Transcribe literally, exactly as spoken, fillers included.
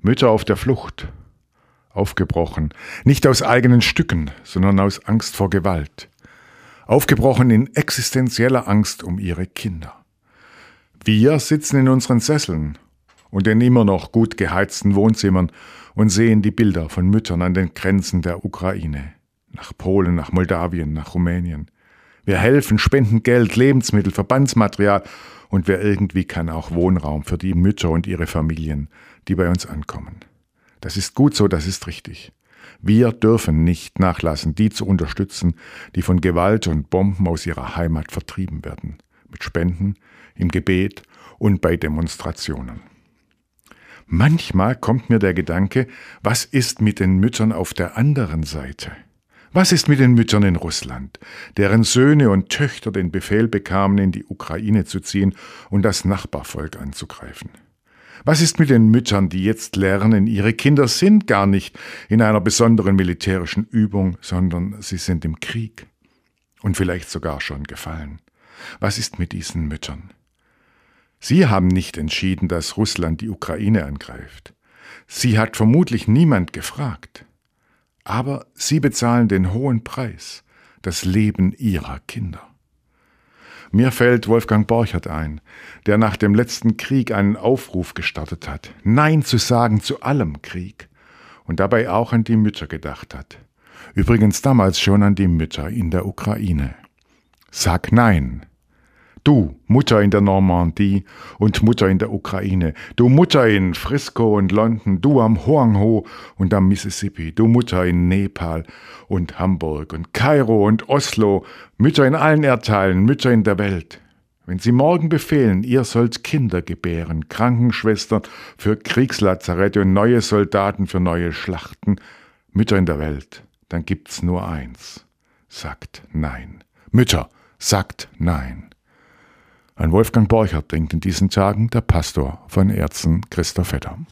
Mütter auf der Flucht, aufgebrochen, nicht aus eigenen Stücken, sondern aus Angst vor Gewalt, aufgebrochen in existenzieller Angst um ihre Kinder. Wir sitzen in unseren Sesseln und in immer noch gut geheizten Wohnzimmern und sehen die Bilder von Müttern an den Grenzen der Ukraine, nach Polen, nach Moldawien, nach Rumänien. Wir helfen, spenden Geld, Lebensmittel, Verbandsmaterial und wer irgendwie kann, auch Wohnraum für die Mütter und ihre Familien, die bei uns ankommen. Das ist gut so, das ist richtig. Wir dürfen nicht nachlassen, die zu unterstützen, die von Gewalt und Bomben aus ihrer Heimat vertrieben werden. Mit Spenden, im Gebet und bei Demonstrationen. Manchmal kommt mir der Gedanke, was ist mit den Müttern auf der anderen Seite? Was ist mit den Müttern in Russland, deren Söhne und Töchter den Befehl bekamen, in die Ukraine zu ziehen und das Nachbarvolk anzugreifen? Was ist mit den Müttern, die jetzt lernen, ihre Kinder sind gar nicht in einer besonderen militärischen Übung, sondern sie sind im Krieg und vielleicht sogar schon gefallen? Was ist mit diesen Müttern? Sie haben nicht entschieden, dass Russland die Ukraine angreift. Sie hat vermutlich niemand gefragt. Aber sie bezahlen den hohen Preis, das Leben ihrer Kinder. Mir fällt Wolfgang Borchert ein, der nach dem letzten Krieg einen Aufruf gestartet hat, Nein zu sagen zu allem Krieg und dabei auch an die Mütter gedacht hat. Übrigens damals schon an die Mütter in der Ukraine. Sag Nein. Du, Mutter in der Normandie und Mutter in der Ukraine, du Mutter in Frisco und London, du am Hoangho und am Mississippi, du Mutter in Nepal und Hamburg und Kairo und Oslo, Mütter in allen Erdteilen, Mütter in der Welt. Wenn sie morgen befehlen, ihr sollt Kinder gebären, Krankenschwestern für Kriegslazarette und neue Soldaten für neue Schlachten, Mütter in der Welt, dann gibt's nur eins. Sagt Nein. Mütter, sagt Nein. An Wolfgang Borchert denkt in diesen Tagen der Pastor von Erzen Christoph Vetter.